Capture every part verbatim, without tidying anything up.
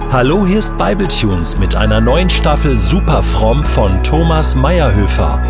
Hallo, hier ist Bibletunes mit einer neuen Staffel Super fromm von Thomas Meyerhöfer.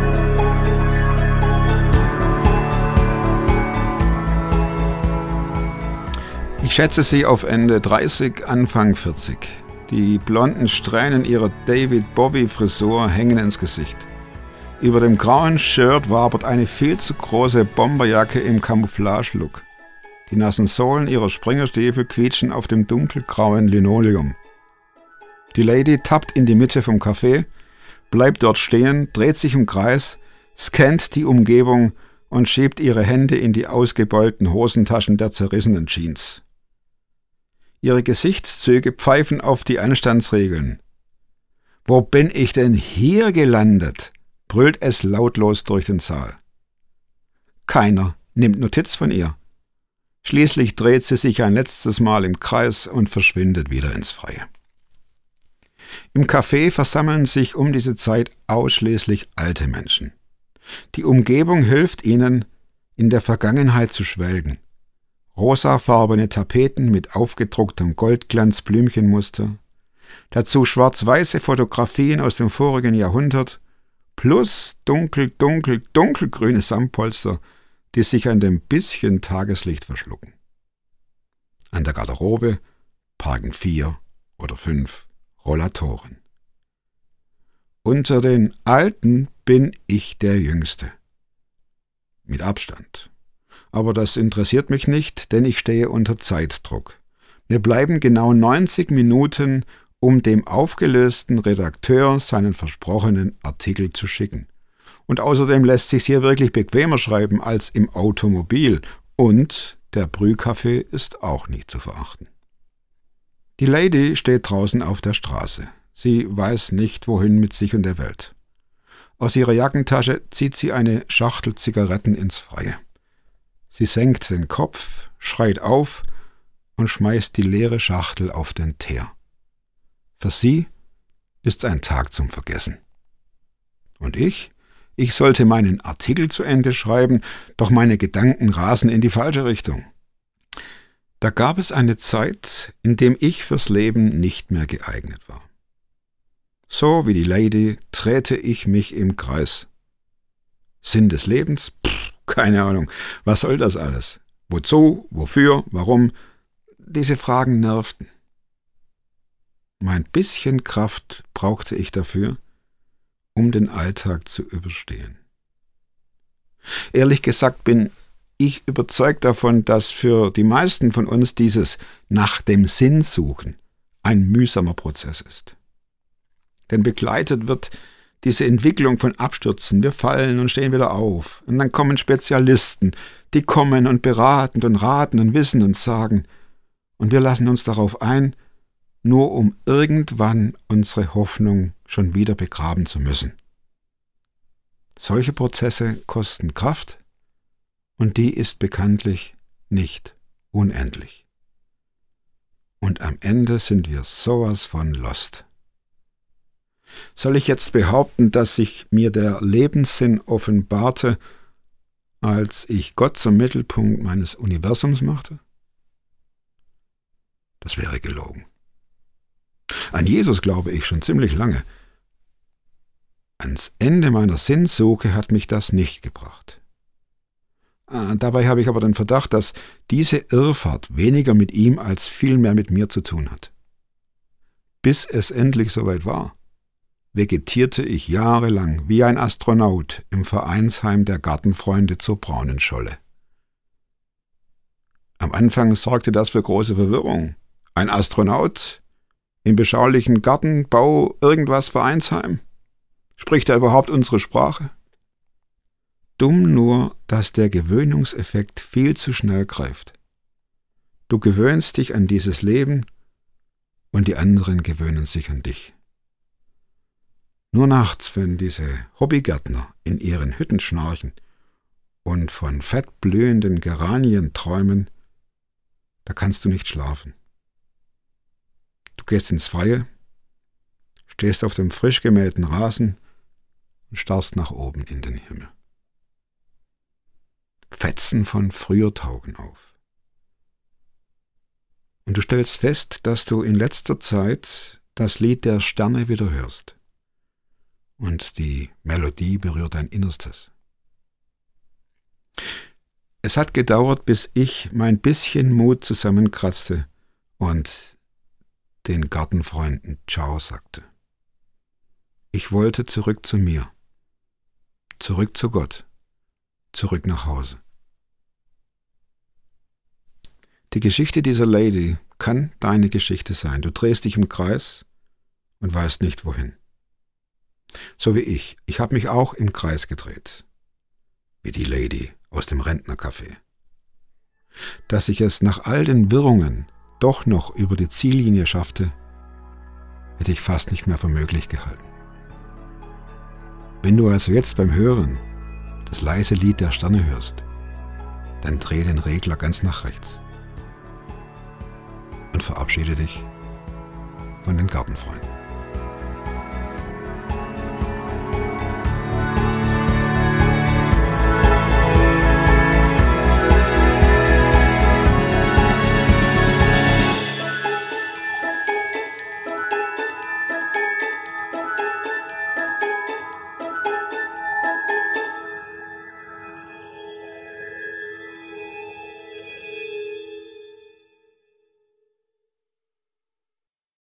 Ich schätze sie auf Ende dreißig, Anfang vierzig. Die blonden Strähnen ihrer David-Bowie-Frisur hängen ins Gesicht. Über dem grauen Shirt wabert eine viel zu große Bomberjacke im Camouflage-Look. Die nassen Sohlen ihrer Springerstiefel quietschen auf dem dunkelgrauen Linoleum. Die Lady tappt in die Mitte vom Café, bleibt dort stehen, dreht sich im Kreis, scannt die Umgebung und schiebt ihre Hände in die ausgebeulten Hosentaschen der zerrissenen Jeans. Ihre Gesichtszüge pfeifen auf die Anstandsregeln. »Wo bin ich denn hier gelandet?« brüllt es lautlos durch den Saal. Keiner nimmt Notiz von ihr. Schließlich dreht sie sich ein letztes Mal im Kreis und verschwindet wieder ins Freie. Im Café versammeln sich um diese Zeit ausschließlich alte Menschen. Die Umgebung hilft ihnen, in der Vergangenheit zu schwelgen. Rosafarbene Tapeten mit aufgedrucktem Goldglanz-Blümchenmuster, dazu schwarz-weiße Fotografien aus dem vorigen Jahrhundert, plus dunkel, dunkel, dunkelgrüne Samtpolster, die sich an dem bisschen Tageslicht verschlucken. An der Garderobe parken vier oder fünf Rollatoren. Unter den Alten bin ich der Jüngste. Mit Abstand. Aber das interessiert mich nicht, denn ich stehe unter Zeitdruck. Mir bleiben genau neunzig Minuten, um dem aufgelösten Redakteur seinen versprochenen Artikel zu schicken. Und außerdem lässt sich's hier wirklich bequemer schreiben als im Automobil. Und der Brühkaffee ist auch nicht zu verachten. Die Lady steht draußen auf der Straße. Sie weiß nicht, wohin mit sich und der Welt. Aus ihrer Jackentasche zieht sie eine Schachtel Zigaretten ins Freie. Sie senkt den Kopf, schreit auf und schmeißt die leere Schachtel auf den Teer. Für sie ist's ein Tag zum Vergessen. Und ich? Ich sollte meinen Artikel zu Ende schreiben, doch meine Gedanken rasen in die falsche Richtung. Da gab es eine Zeit, in der ich fürs Leben nicht mehr geeignet war. So wie die Lady drehte ich mich im Kreis. Sinn des Lebens? Pff, keine Ahnung. Was soll das alles? Wozu? Wofür? Warum? Diese Fragen nervten. Mein bisschen Kraft brauchte ich dafür, um den Alltag zu überstehen. Ehrlich gesagt bin ich überzeugt davon, dass für die meisten von uns dieses nach dem Sinn suchen ein mühsamer Prozess ist. Denn begleitet wird diese Entwicklung von Abstürzen. Wir fallen und stehen wieder auf. Und dann kommen Spezialisten, die kommen und beraten und raten und wissen und sagen. Und wir lassen uns darauf ein, nur um irgendwann unsere Hoffnung schon wieder begraben zu müssen. Solche Prozesse kosten Kraft und die ist bekanntlich nicht unendlich. Und am Ende sind wir sowas von lost. Soll ich jetzt behaupten, dass sich mir der Lebenssinn offenbarte, als ich Gott zum Mittelpunkt meines Universums machte? Das wäre gelogen. An Jesus glaube ich schon ziemlich lange. Ans Ende meiner Sinnsuche hat mich das nicht gebracht. Ah, dabei habe ich aber den Verdacht, dass diese Irrfahrt weniger mit ihm als vielmehr mit mir zu tun hat. Bis es endlich soweit war, vegetierte ich jahrelang wie ein Astronaut im Vereinsheim der Gartenfreunde zur Braunen Scholle. Am Anfang sorgte das für große Verwirrung. Ein Astronaut im beschaulichen Gartenbau irgendwas Vereinsheim? Spricht er überhaupt unsere Sprache? Dumm nur, dass der Gewöhnungseffekt viel zu schnell greift. Du gewöhnst dich an dieses Leben und die anderen gewöhnen sich an dich. Nur nachts, wenn diese Hobbygärtner in ihren Hütten schnarchen und von fettblühenden Geranien träumen, da kannst du nicht schlafen. Du gehst ins Freie, stehst auf dem frisch gemähten Rasen und starrst nach oben in den Himmel. Fetzen von früher tauchen auf. Und du stellst fest, dass du in letzter Zeit das Lied der Sterne wieder hörst. Und die Melodie berührt dein Innerstes. Es hat gedauert, bis ich mein bisschen Mut zusammenkratzte und den Gartenfreunden Ciao sagte. Ich wollte zurück zu mir, zurück zu Gott, zurück nach Hause. Die Geschichte dieser Lady kann deine Geschichte sein. Du drehst dich im Kreis und weißt nicht wohin. So wie ich. Ich habe mich auch im Kreis gedreht. Wie die Lady aus dem Rentnercafé. Dass ich es nach all den Wirrungen doch noch über die Ziellinie schaffte, hätte ich fast nicht mehr für möglich gehalten. Wenn du also jetzt beim Hören das leise Lied der Sterne hörst, dann dreh den Regler ganz nach rechts und verabschiede dich von den Gartenfreunden.